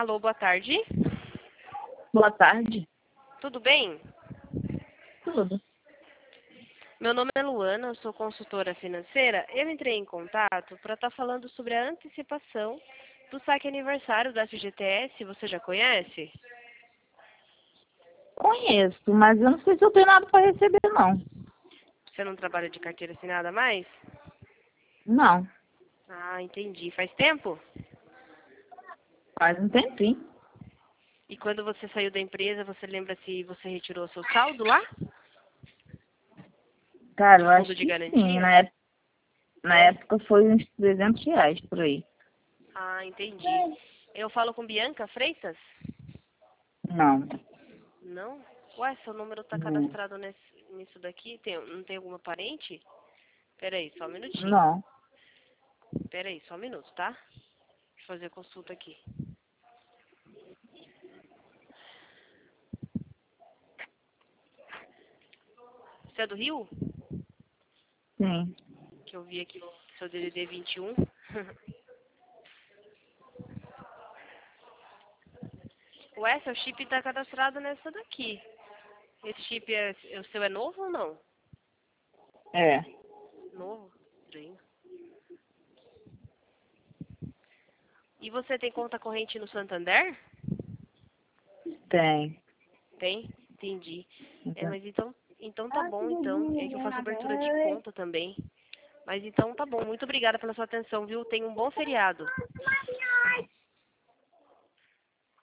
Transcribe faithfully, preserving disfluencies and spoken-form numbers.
Alô, boa tarde. Boa tarde. Tudo bem? Tudo. Meu nome é Luana, eu sou consultora financeira. Eu entrei em contato para estar falando sobre a antecipação do saque aniversário da F G T S. Você já conhece? Conheço, mas eu não sei se eu tenho nada para receber, não. Você não trabalha de carteira assinada mais? Não, Ah, entendi. Faz tempo? faz um tempinho. E quando você saiu da empresa, você lembra se você retirou seu saldo lá? Cara, eu Fundo acho de que sim. garantia? Na época, na época foi uns trezentos reais por aí. Ah, entendi. Eu falo com Bianca Freitas? Não. Não? Ué, seu número está Não. cadastrado nesse, nisso daqui? Tem, não tem alguma parente? Peraí, só um minutinho. Não. Peraí, só um minuto, tá? Deixa eu fazer a consulta aqui. Você é do Rio? Sim. Que eu vi aqui o seu D D D vinte e um. Ué, seu chip está cadastrado nessa daqui. Esse chip, é, o seu é novo ou não? É. Novo? Estranho. E você tem conta corrente no Santander? Tem. Tem? Entendi. É, Então, mas então, então tá bom, então. É que eu faço abertura de conta também. Mas então tá bom. Muito obrigada pela sua atenção, viu? Tenha um bom feriado.